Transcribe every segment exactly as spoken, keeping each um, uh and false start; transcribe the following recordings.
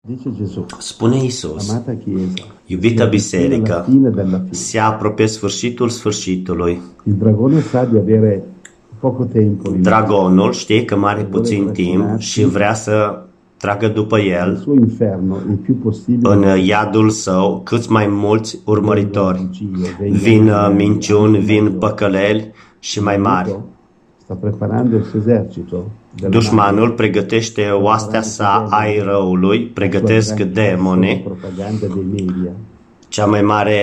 Spune Iisus, iubita biserică, se apropie sfârșitul sfârșitului. Dragonul știe că mai are puțin timp și vrea să tragă după el în iadul său cât mai mulți urmăritori. Vin minciuni, vin păcăleli și mai mari. Dușmanul pregătește oastea sa ai răului, pregătesc demoni, cea mai mare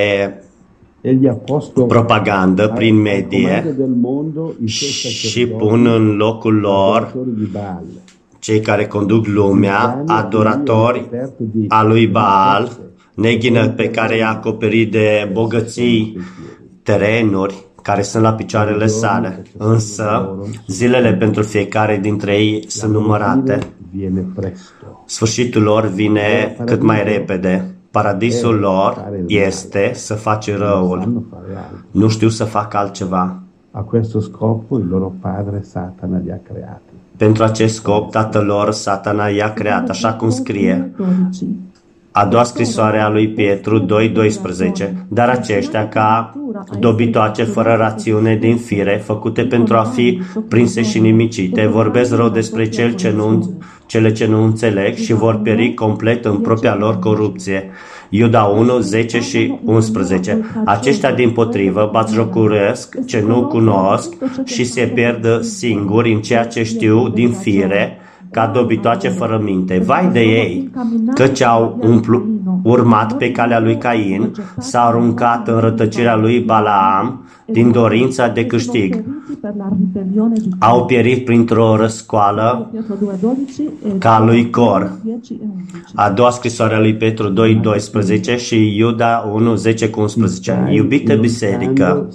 propagandă prin medie și pun în locul lor cei care conduc lumea, adoratori a lui Baal, neghină pe care i-a acoperit de bogății, terenuri care sunt la picioarele sale. Însă, zilele pentru fiecare dintre ei sunt numărate. Sfârșitul lor vine cât mai repede. Paradisul lor este să face răul. Nu știu să facă altceva. Pentru acest scop, tatăl lor, Satana, i-a creat, așa cum scrie. A doua scrisoare a lui Pietru doi doisprezece. Dar aceștia, ca dobitoace fără rațiune din fire, făcute pentru a fi prinse și nimicite, vorbesc rău despre cel ce nu, cele ce nu înțeleg și vor pieri complet în propria lor corupție. Iuda unu, zece și unsprezece. Aceștia dimpotrivă batjocuresc ce nu cunosc și se pierd singuri în ceea ce știu din fire, ca dobitoace fără minte. Vai de ei, căci au umplu, urmat pe calea lui Cain, s-au aruncat în rătăcirea lui Balaam din dorința de câștig. Au pierit printr-o răscoală ca lui Cor. A doua scrisoare a lui Petru doi doisprezece și Iuda unu, zece cu unsprezece. Iubită biserică,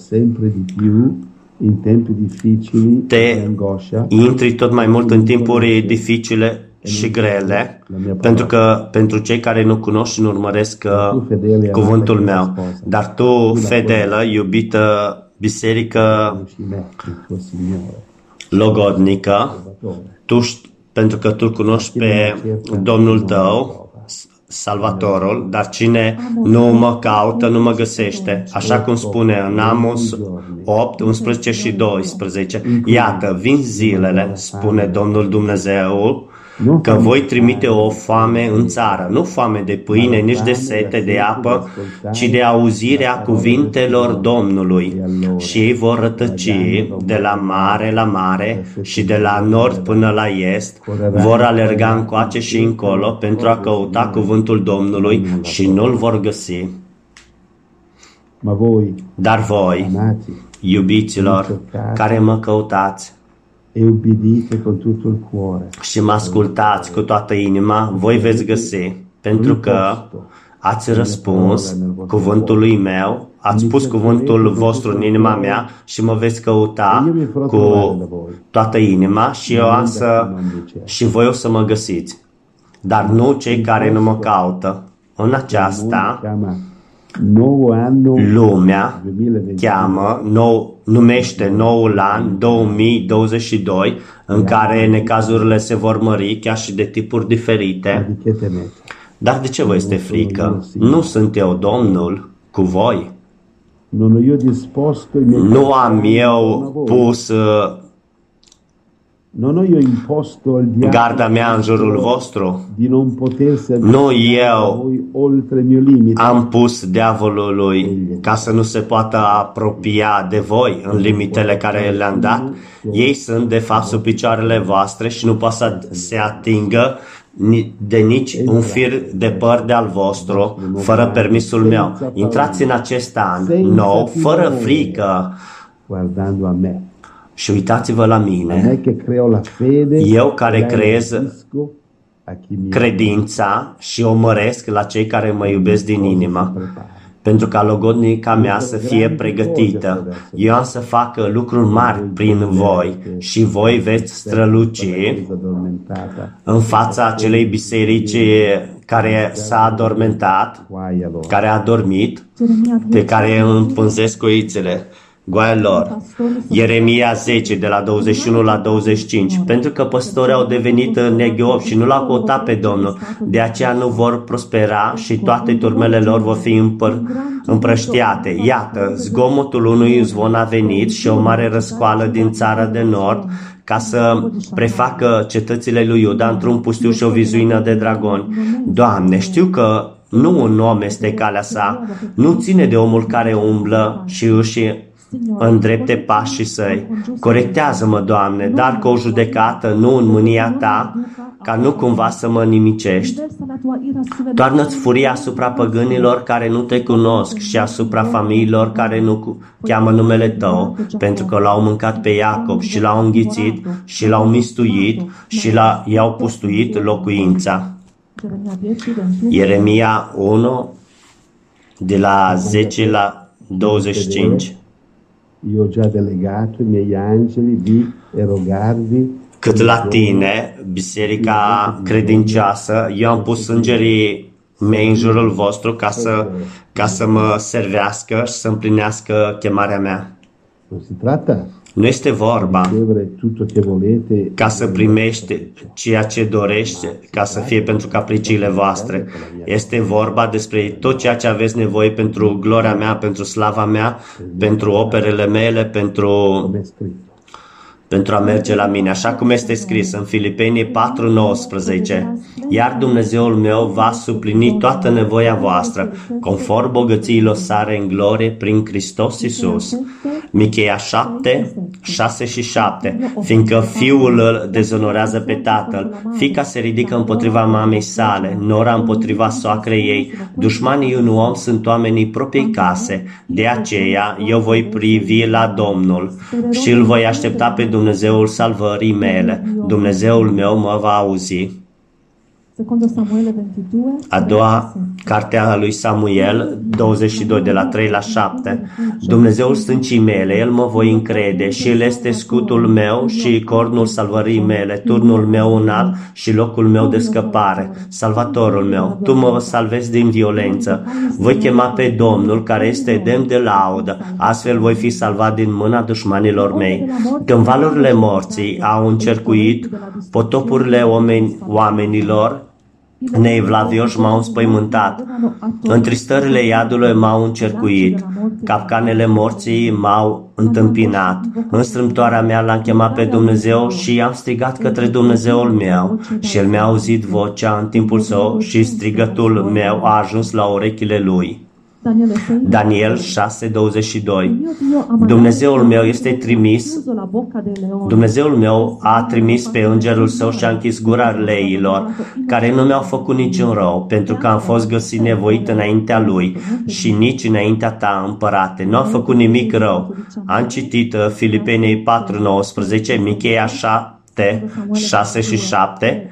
te intri tot mai mult în timpuri dificile și grele, pentru că pentru cei care nu cunosc și nu urmăresc cuvântul meu, dar tu, fedelă, iubită biserică logodnică, tu, pentru că tu cunoști pe Domnul tău, Salvatorul, dar cine nu mă caută, nu mă găsește. Așa cum spune în Amos opt, unsprezece și doisprezece. Iată, vin zilele, spune Domnul Dumnezeu, că voi trimite o foame în țară, nu foame de pâine, nici de sete de apă, ci de auzirea cuvintelor Domnului. Și ei vor rătăci de la mare la mare și de la nord până la est, vor alerga încoace și încolo pentru a căuta cuvântul Domnului și nu-l vor găsi. Dar voi, iubiților, care mă căutați, și mă ascultați cu toată inima, voi veți găsi, pentru că ați răspuns cuvântului meu, ați pus cuvântul vostru în inima mea și mă veți căuta cu toată inima și eu am să, și voi o să mă găsiți. Dar nu cei care nu mă caută. În aceasta, lumea cheamă, nou, numește noul an două mii douăzeci și doi, în care necazurile se vor mări chiar și de tipuri diferite. Dar de ce vă este frică? Nu sunt eu Domnul cu voi? Nu am eu pus garda mea în jurul vostru. Nu eu am pus diavolului ca să nu se poată apropia de voi în limitele care le-am dat. Ei sunt de fapt sub picioarele voastre și nu poate să se atingă de nici un fir de păr de al vostru fără permisul meu. Intrați în acest an nou fără frică și uitați-vă la mine, eu care creez credința și o măresc la cei care mă iubesc din inimă, pentru ca logodnica mea să fie pregătită. Eu am să fac lucruri mari prin voi și voi veți străluci în fața acelei biserici care s-a adormentat, care a dormit, pe care împânzesc coițele. goaia lor. Ieremia zece, de la douăzeci și unu la douăzeci și cinci. Pentru că păstorii au devenit neghiobi și nu l-au căutat pe Domnul, de aceea nu vor prospera și toate turmele lor vor fi împăr- împrăștiate. Iată, zgomotul unui zvon a venit și o mare răscoală din țara de nord, ca să prefacă cetățile lui Iuda într-un pustiu și o vizuină de dragoni. Doamne, știu că nu un om este calea sa, nu ține de omul care umblă și își îndrepte pașii săi. Corectează-mă, Doamne, dar cu o judecată, nu în mânia Ta, ca nu cumva să mă nimicești. Toarnă-ți furia asupra păgânilor care nu Te cunosc și asupra familiilor care nu cheamă numele Tău, pentru că l-au mâncat pe Iacob și l-au înghițit și l-au mistuit și i-au pustuit locuința. Ieremia unu, de la zece la douăzeci și cinci. Io ho già delegato i miei angeli di erogarvi. Cât la tine, biserica credincioasă, eu am pus îngerii mei în jurul vostru ca să, ca să mă servească și să împlinească chemarea mea. Non si tratta Nu este vorba ca să primești ceea ce dorești, ca să fie pentru capriciile voastre. Este vorba despre tot ceea ce aveți nevoie pentru gloria mea, pentru slava mea, pentru operele mele, pentru, pentru a merge la mine. Așa cum este scris în Filipeni patru nouăsprezece. Iar Dumnezeul meu va suplini toată nevoia voastră, conform bogățiilor sale în glorie prin Hristos Iisus. Micheia șapte, șase și șapte. Fiindcă fiul îl dezonorează pe tatăl, fiica se ridică împotriva mamei sale, nora împotriva soacrei ei, dușmanii unui om sunt oamenii propriei case. De aceea eu voi privi la Domnul și îl voi aștepta pe Dumnezeul salvării mele. Dumnezeul meu mă va auzi. A doua carte a lui Samuel, douăzeci și doi, de la trei la șapte. Dumnezeul stâncii mele, El mă voi încrede și El este scutul meu și cornul salvării mele, turnul meu înalt și locul meu de scăpare, salvatorul meu. Tu mă salvezi din violență. Voi chema pe Domnul care este demn de laudă, astfel voi fi salvat din mâna dușmanilor mei. Când valurile morții au încercuit potopurile oameni, oamenilor, neevlavioși m-au înspăimântat, întristările iadului m-au încercuit, capcanele morții m-au întâmpinat. În strâmtoarea mea l-am chemat pe Dumnezeu și am strigat către Dumnezeul meu și El mi-a auzit vocea în timpul său și strigătul meu a ajuns la urechile Lui. Daniel șase douăzeci și doi. Dumnezeul meu este trimis, Dumnezeul meu a trimis pe îngerul său și a închis gura leilor, care nu mi-au făcut niciun rău, pentru că am fost găsit nevoit înaintea lui și nici înaintea ta, împărate. Nu am făcut nimic rău. Am citit Filipeni patru nouăsprezece, Micheia șapte, șase și șapte,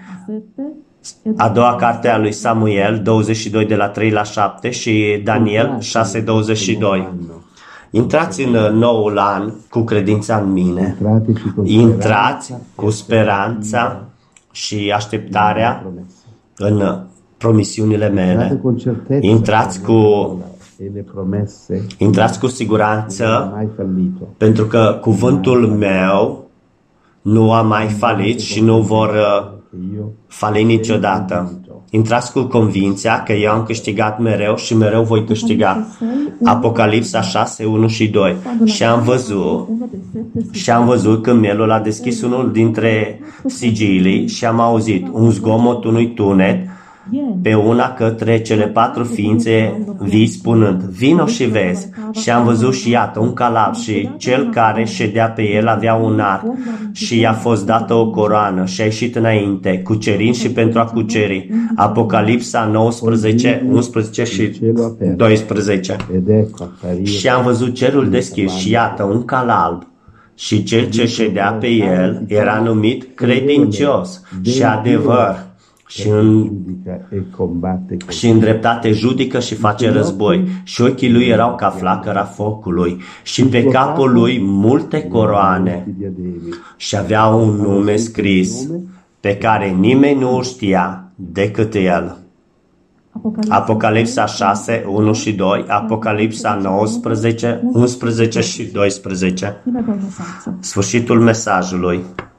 a doua carte a lui Samuel, douăzeci și doi, de la trei la șapte și Daniel șase douăzeci și doi. Intrați în noul an cu credința în mine. Intrați cu speranța și așteptarea în promisiunile mele. Intrați cu Intrați cu siguranță, pentru că cuvântul meu nu a mai falit și nu vor fali niciodată. Intrați cu convinția că eu am câștigat mereu și mereu voi câștiga. Apocalipsa șase, unu și doi. Și am văzut și am văzut când mielul a deschis unul dintre sigilii și am auzit un zgomot unui tunet pe una către cele patru ființe vii spunând, vino și vezi. Și am văzut și iată un calab și cel care ședea pe el avea un arc și i-a fost dată o coroană și a ieșit înainte, cucerind și pentru a cuceri. Apocalipsa nouăsprezece, unsprezece și doisprezece. Și am văzut cerul deschis și iată un cal alb. Și cel ce ședea pe el era numit credincios și adevăr. Și în, și în dreptate judică și face război. Și ochii lui erau ca flacăra focului. Și pe capul lui multe coroane. Și avea un nume scris pe care nimeni nu o știa decât el. Apocalipsa șase, unu și doi, Apocalipsa nouăsprezece, unsprezece și doisprezece. Sfârșitul mesajului.